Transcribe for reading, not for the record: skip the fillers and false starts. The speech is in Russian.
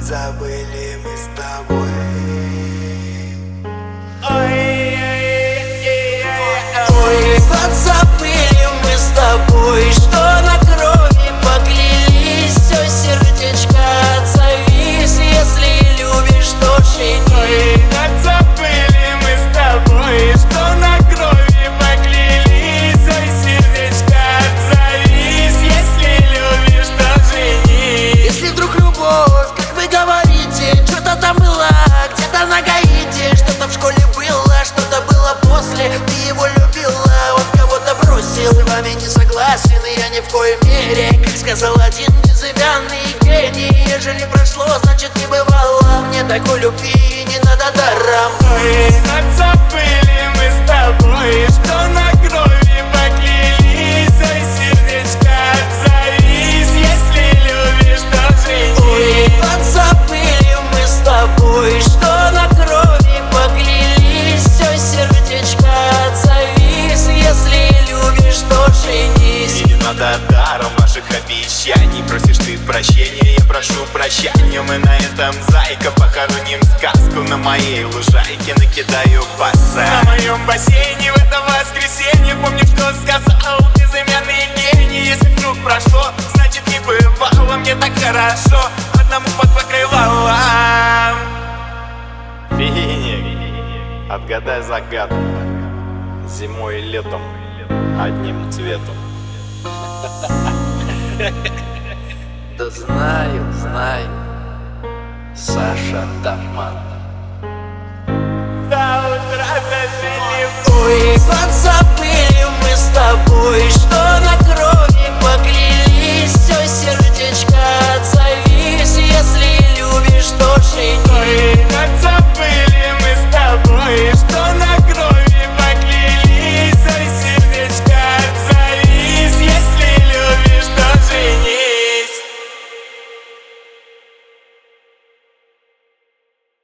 забыли мы с тобой. Ой, подзабыли мы с тобой, что на крови поклялись. Все, сердечко, отзовись, если любишь, то жени. Подзабыли мы с тобой, что на крови поклялись. Ой, сердечко, отзовись, если любишь, то жени. Если вдруг любовь, как вы говорите, что-то там было, где-то на Гаити, что-то в школе было, что-то было после, ты его любила, он кого-то бросил. С вами не согласен, и я ни в коей мере, как сказал один безымянный гений. Ежели прошло, значит не бывало, мне такой любви не надо даром. Ой, подзабыли мы с тобой, что на крови поклялись. Ой, сердечко, отзовись, если любишь, то жени. Ой, подзабыли мы с тобой, что на крови поклялись. Ой, сердечко, отзовись, если любишь, то женись. И не надо даром наших обещаний. Просишь ты прощения, я прошу прощения. Мы на этом, зайка, похороним сказку. На моей лужайке накидаю баса. На моем бассейне в это воскресенье. Помню, что сказал безымянный гений. Если вдруг прошло, значит не бывало мне так хорошо одному под покрывалом. Финик, отгадай загадку. Зимой и летом одним цветом. Да знаю, знаю, Саша Таман. До утра забили. Ой, подзабыли мы с тобой, что